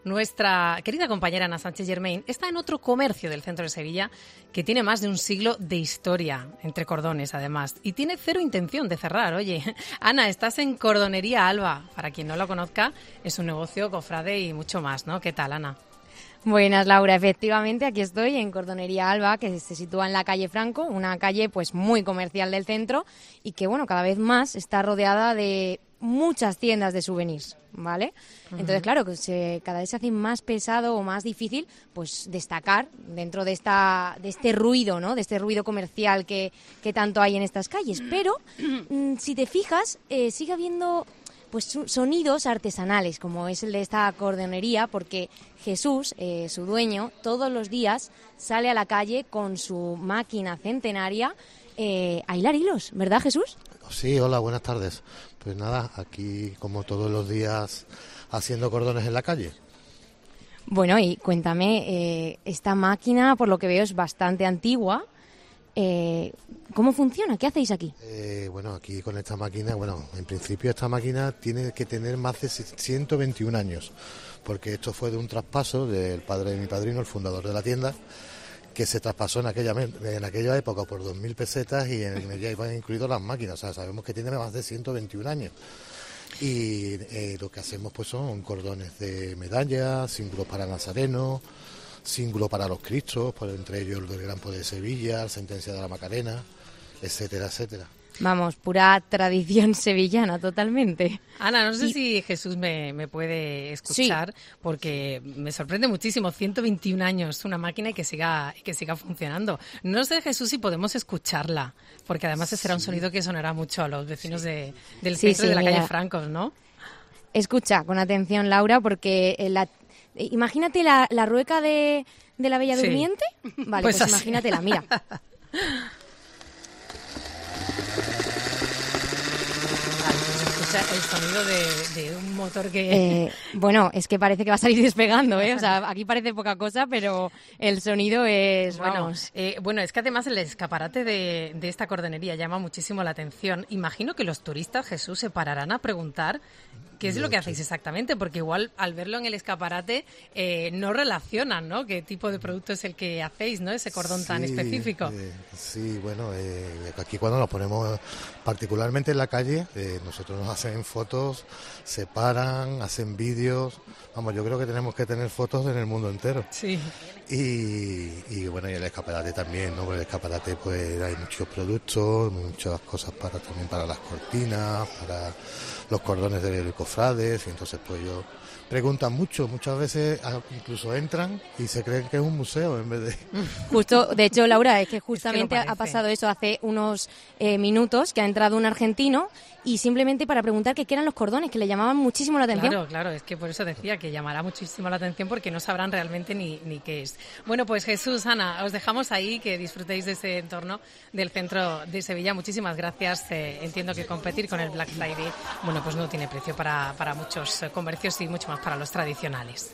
Nuestra querida compañera Ana Sánchez Germain está en otro comercio del centro de Sevilla que tiene más de un siglo de historia, entre cordones además, y tiene cero intención de cerrar. Oye, Ana, estás en Cordonería Alba. Para quien no lo conozca, es un negocio cofrade y mucho más, ¿no? ¿Qué tal, Ana? Buenas, Laura. Efectivamente, aquí estoy en Cordonería Alba, que se sitúa en la calle Franco, una calle pues muy comercial del centro y que, bueno, cada vez más está rodeada de muchas tiendas de souvenirs, ¿vale? Entonces, claro, que cada vez se hace más pesado o más difícil pues destacar dentro de este ruido, ¿no? De este ruido comercial que tanto hay en estas calles. Pero, si te fijas, sigue habiendo pues sonidos artesanales, como es el de esta cordonería, porque Jesús, su dueño, todos los días sale a la calle con su máquina centenaria a hilar hilos, ¿verdad, Jesús? Sí, hola, buenas tardes. Pues nada, aquí como todos los días haciendo cordones en la calle. Bueno, y cuéntame, esta máquina, por lo que veo, es bastante antigua. ¿Cómo funciona? ¿Qué hacéis aquí? Bueno, aquí con esta máquina, en principio esta máquina tiene que tener más de 121 años, porque esto fue de un traspaso del padre de mi padrino, el fundador de la tienda, que se traspasó en aquella época por 2.000 pesetas y en ella iban incluidas las máquinas. O sea, sabemos que tiene más de 121 años. Y lo que hacemos pues son cordones de medallas, símbolos para Nazareno, símbolo para los Cristos, por entre ellos el del Gran Poder de Sevilla, la Sentencia de la Macarena, etcétera, etcétera. Vamos, pura tradición sevillana, totalmente. Ana, no sé si Jesús me puede escuchar, sí, porque me sorprende muchísimo, 121 años, una máquina y que siga funcionando. No sé, Jesús, si podemos escucharla, porque además ese será un sonido que sonará mucho a los vecinos del centro de la calle Francos, ¿no? Escucha con atención, Laura, porque imagínate la rueca de la Bella Durmiente. Vale, pues imagínatela, mira. El sonido de un motor que... bueno, es que parece que va a salir despegando, ¿eh? O sea, aquí parece poca cosa, pero el sonido es... Bueno, es que además el escaparate de esta cordonería llama muchísimo la atención. Imagino que los turistas, Jesús, se pararán a preguntar qué es lo que hacéis exactamente, porque igual al verlo en el escaparate no relacionan, ¿no? ¿Qué tipo de producto es el que hacéis, ¿no? Ese cordón tan específico. Aquí cuando nos ponemos particularmente en la calle, nosotros nos hacen fotos, se paran, hacen vídeos. Vamos, yo creo que tenemos que tener fotos en el mundo entero. Sí. Y el escaparate también, ¿no? Por el escaparate pues hay muchos productos, muchas cosas también para las cortinas, para los cordones de cofrades, y entonces pues ellos preguntan muchas veces incluso entran y se creen que es un museo en vez de... Justo, de hecho, Laura, es que justamente ha pasado eso hace unos minutos, que ha entrado un argentino y simplemente para preguntar qué eran los cordones, que le llamaban muchísimo la atención. Claro, es que por eso decía que llamará muchísimo la atención porque no sabrán realmente ni qué es. Bueno, pues Jesús, Ana, os dejamos ahí, que disfrutéis de ese entorno del centro de Sevilla. Muchísimas gracias. Entiendo que competir con el Black Friday, pues no tiene precio para muchos comercios y mucho más para los tradicionales.